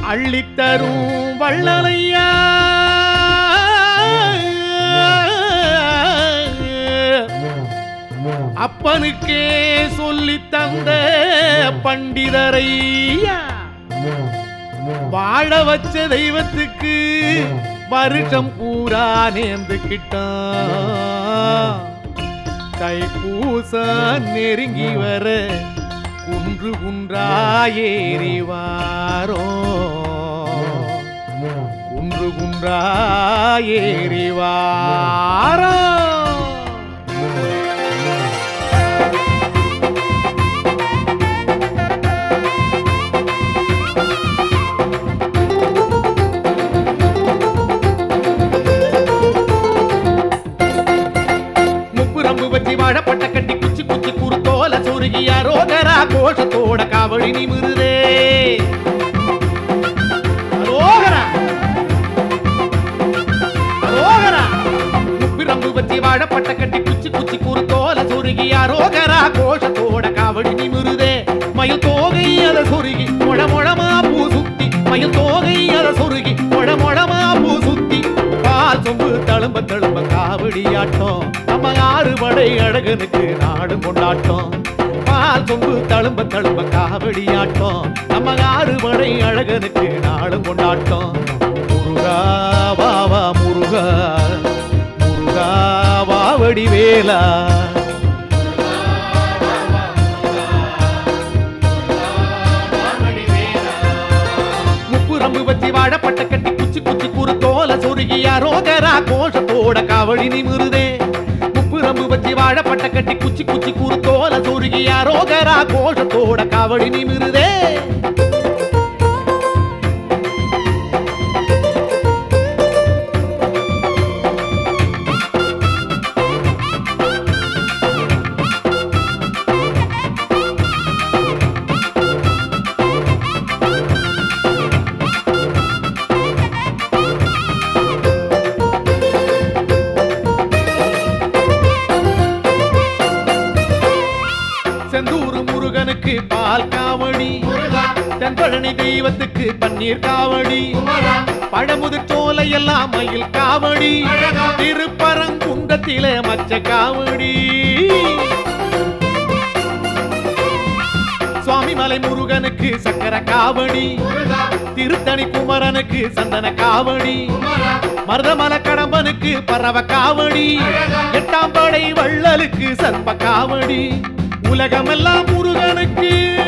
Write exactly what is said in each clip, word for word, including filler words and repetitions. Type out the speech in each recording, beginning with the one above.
அள்ளித்தரும் வள்ளலையா அப்பனுக்கே சொல்லி தந்த பண்டிதரையா வாழ வச்ச தெய்வத்துக்கு வருஷம் பூரா நேர்ந்துக்கிட்டான் தைப்பூச நெருங்கி வர குன்று குன்றா ஏறி வாரோ குன்று குன்றா ஏறி வாரோ வச்சி வாழப்பட்ட கட்டி குச்சி குச்சி குறுத்தோல சொருகியா ரோகரா கோஷத்தோட காவடி நிமிருதே ரோகரா ரோகரா முப்பிரம்பு வச்சி வாழப்பட்ட கட்டி குச்சி குச்சி குறுத்தோல சொருகியா ரோகரா கோஷத்தோட காவடி நிமிருதே மயில் தோகை அத சொருகி மொழ மொழமா பூ சுத்தி மயில் தோகை அத சொருகி மொழ மொழமா பூ சுத்தி பால் சொம்பு தழும்ப தழும்ப காவடியாட்டம் நம்ம ஆறு படை அழகனுக்கு நாடு கொண்டாட்டம் பால் சொம்பு தழும்ப தழும்ப காவடியாட்டம் நம்ம ஆறு படை அழகனுக்கு நாடு கொண்டாட்டம் முருகா வாவா முருகா முருகா வாவடி வேலா முப்புரம்பு வச்சி வாழப்பட்ட கட்டி குச்சி குச்சி குறுத்தோல சொருகியா ரோகரா கோஷத்தோட காவடி நிமிருதே முப்புரம்பு வச்சி வாழப்பட்ட கட்டி குச்சி குச்சி குறுத்தோல சொருகியா ரோகரா கோஷத்தோட காவடி நிமிருதே செந்தூர் முருகனுக்கு பால் காவடி தென்பழனி தெய்வத்துக்கு பன்னீர் காவடி பழமுதிர் சோலை எல்லாம் மயில் காவடி திருப்பரங்குன்றத்திலே மச்ச காவடி சுவாமிமலை முருகனுக்கு சக்கர காவடி திருத்தணி குமரனுக்கு சந்தன காவடி மருதமலை கடம்பனுக்கு பரவ காவடி எட்டாம் படை வள்ளலுக்கு சர்ப்ப காவடி உலகமெல்லாம் முருகனுக்கு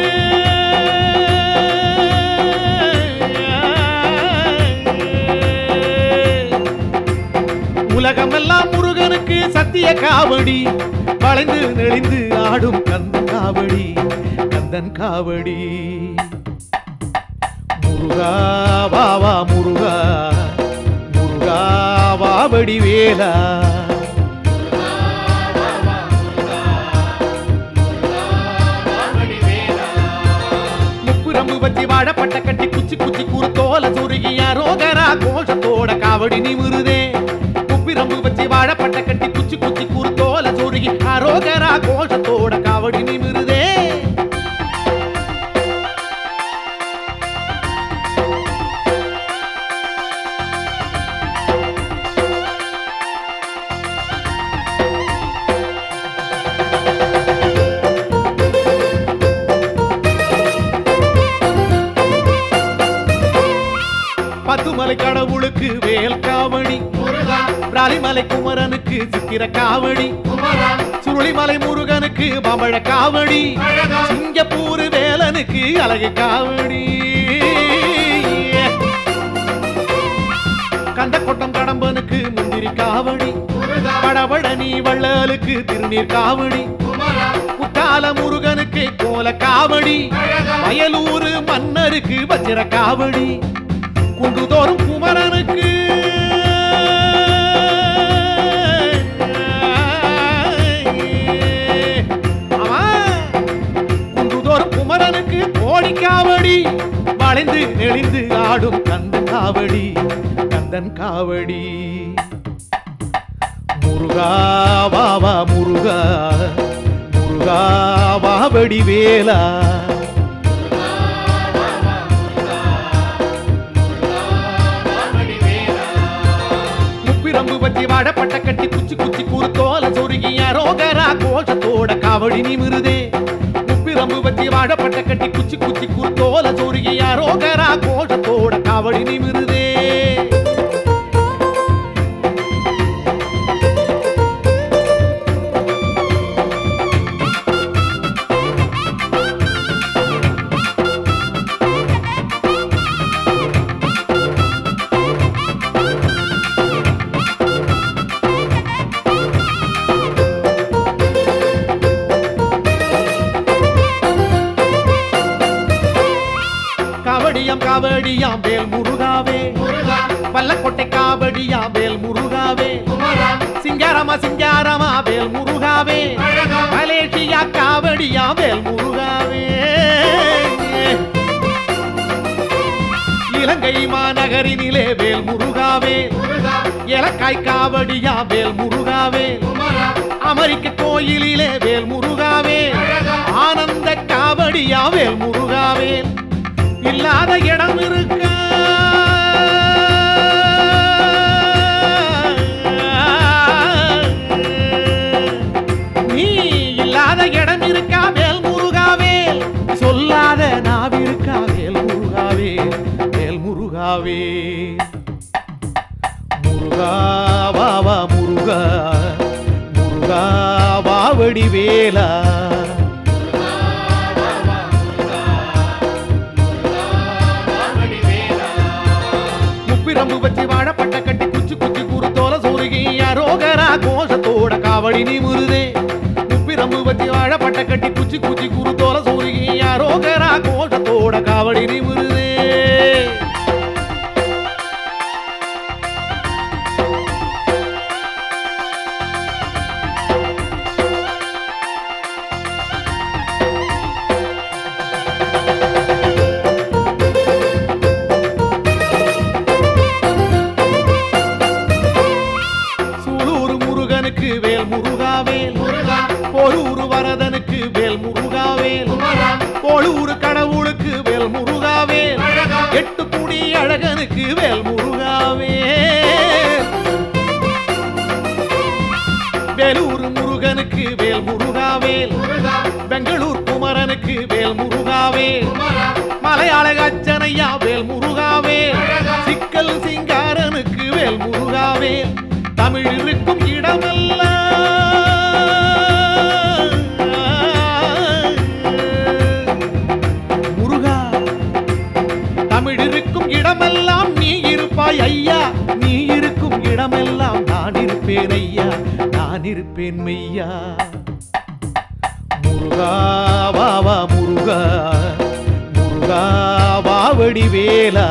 உலகமெல்லாம் முருகனுக்கு சத்திய காவடி வளைந்து நெளிந்து ஆடும் கந்தன் காவடி கந்தன் காவடி முருகா வாவா முருகா முருகா வாவடி வேலா வச்சி வாழப்பட்ட கட்டி குச்சி குச்சி குறுத்தோல சொருகியா ரோகரா கோஷத்தோட காவடி நிமிருதே முப்பிரம்பு வச்சி வாழப்பட்ட கட்டி குச்சி குச்சி குறுத்தோல சொருகி ரோகரா கோஷத்தோட காவடி நிமிருதே பத்துமலை கடவுளுக்கு வேல் காவடி பிராலிமலை குமரனுக்கு சித்திர காவடி சுருளிமலை முருகனுக்கு பவழ காவடி சிங்கப்பூர் வேலனுக்கு அழகு காவடி கந்தக்கோட்டம் கடம்பனுக்கு முந்திரி காவடி படபழனி வள்ளலுக்கு திருநீர் காவடி குத்தால முருகனுக்கு கோல காவடி வயலூர் மன்னருக்கு வஜ்ர காவடி குன்றுதோறும் குமரனுக்கு குன்றுதோறும் குமரனுக்கு கோடி காவடி வளைந்து நெளிந்து ஆடும் கந்தன் காவடி கந்தன் காவடி முருகா வாவா முருகா முருகா வாவடி வேலா வச்சி வாழப்பட்ட கட்டி குச்சி குச்சி கூறுத்தோல சொருகி அரோகரா கோஷத்தோட காவடி நிமிருதே முப்பிரம்பு வச்சி வாழப்பட்ட கட்டி குச்சி குச்சி கூறுத்தோல சொருகி அரோகரா கோஷத்தோட காவடி நிமிருதே காவடியாம் காவடியாம் வேல் முருகாவே பல்லக்கொட்டை காவடியாம் வேல் முருகாவே சிங்காரமா சிங்காரமா வேல் முருகாவே மலேசியா காவடியாம் வேல் முருகாவே இலங்கை மாநகரினிலே வேல் முருகாவே இலக்காய் காவடியாம் வேல் முருகாவே அமெரிக்க கோயிலிலே வேல் முருகாவே ஆனந்த காவடியாம் வேல் முருகாவே இல்லாத இடம் இருக்க நீ இல்லாத இடம் இருக்கா வேல் முருகாவேல் சொல்லாத நாவிருக்கா வேல் முருகாவே வேல் முருகாவே முருகா வாவா முருகா முருகா வாவடி வேலா பிரம்பு வச்சி வாழப்பட்ட கட்டி குச்சி குச்சி கூறுத்தோல சூருகி அரோகரா கோஷத்தோட காவடி நிமிருதே முப்பிரம்பு வச்சி வாழப்பட்ட கட்டி குச்சி குச்சி கூறுத்தோல சூருகி அரோகரா கோஷத்தோட காவடி நிமிருதே வேல் முருகாவேல் போலூரு வரதனுக்கு வேல் முருகாவேல் போலூரு கடவுளுக்கு வேல் முருகாவேல் எட்டு குடி அழகனுக்கு வேல் முருகாவேல் வேலூர் முருகனுக்கு வேல் முருகாவேல் பெங்களூர் குமரனுக்கு வேல் முருகாவேல் மலையாள அச்சனையா வேல் முருகாவேல் சிக்கல் சிங்காரனுக்கு வேல் முருகாவேல் தமிழ் இருக்கும் இடமெல்லாம் முருகா தமிழ் இருக்கும் இடமெல்லாம் நீ இருப்பாய் ஐயா நீ இருக்கும் இடமெல்லாம் நான் இருப்பேன் ஐயா நான் இருப்பேன் மெய்யா முருகா வாவா முருகா முருகா வாவடி வேலா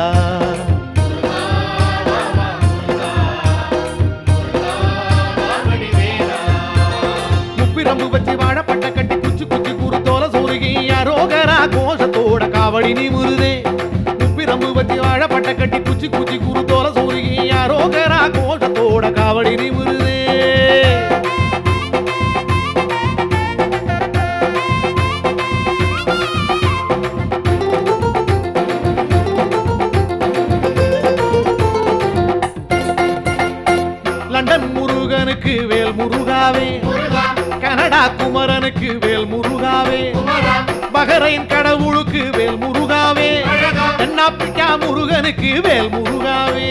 பிரம்பு வச்சி வாழப்பட்ட கட்டி குச்சி குச்சி கூறுத்தோல சூருகி அரோகரா கோஷத்தோட காவடி நிமிருதே முப்பிரம்பு வச்சி வாழப்பட்ட கட்டி குச்சி குச்சி கூறுத்தோல சூருகி அரோகரா கோஷத்தோட காவடி நிமிருதே லண்டன் முருகனுக்கு வேல் முருகாவே கனடா குமரனுக்கு வேல் முருகாவே பஹரைன் கடவுளுக்கு வேல் முருகாவே தென்னாப்பிரிக்கா முருகனுக்கு வேல் முருகாவே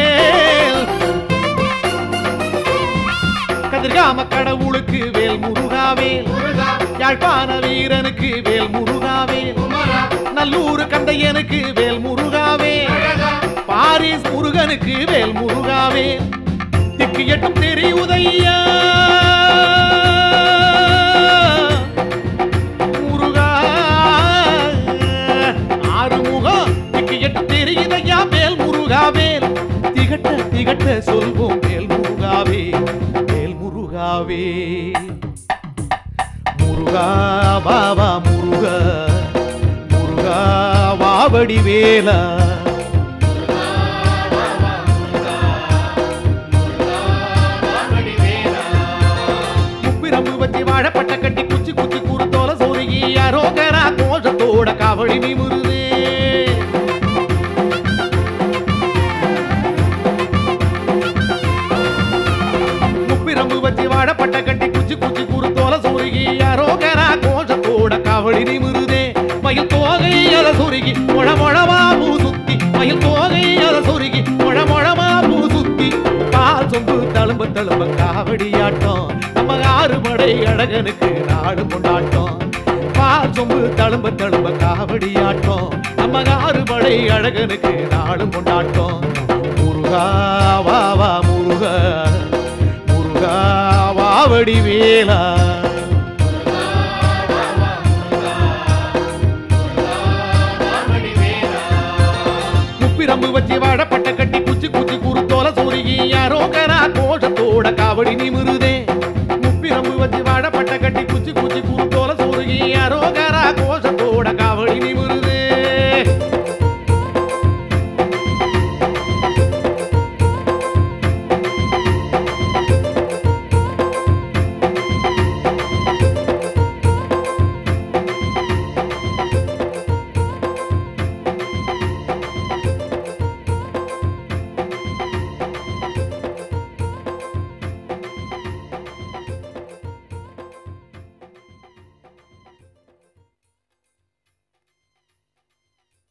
கதிர்காம கடவுளுக்கு வேல் முருகாவே யாழ்ப்பாண வீரனுக்கு வேல் முருகாவே நல்லூர் கந்தையனுக்கு வேல் முருகாவே பாரிஸ் முருகனுக்கு வேல் முருகாவே திக்கு எட்டும் தெரியுதையா முருகா ஆறுமுகம் திக்கு எட்டும் தெரியுதையா வேல் முருகாவேல் திகட்ட திகட்ட சொல்வோம் வேல் முருகாவே வேல் முருகாவே முருகா பாபா முருகா முருகா வாவடி வேலா வாழப்பட்ட கட்டி குச்சி குச்சி கூறுத்தோல சோருகி அரோகரா கோஷத்தோட காவடி நிமிருதே காவடி நிமிருதே மயில் தோகை அத சொருகி மொழ மொழமா பூ சுத்தி மயில் தோகை அத சொருகி மொழ மொழமா பூ சுத்தி கால் சொம்பு தழும்ப தழும்ப காவடியாட்டம் நம்ம ஆறு படை அழகனுக்கு நாடு கொண்டாட்டம் பால் சொம்பு தழும்ப தழும்ப காவடியாட்டம் நம்ம ஆறு படை அழகனுக்கு நாடு கொண்டாட்டம் முருகா வா வா முருகா முருகா வாவடி வேலா முப்பிரம்பு வச்சு வாழப்பட்ட கட்டி குச்சி குச்சி குறுத்தோல சொருகி யாரோகரா கோஷத்தோட காவடி நிமிருதே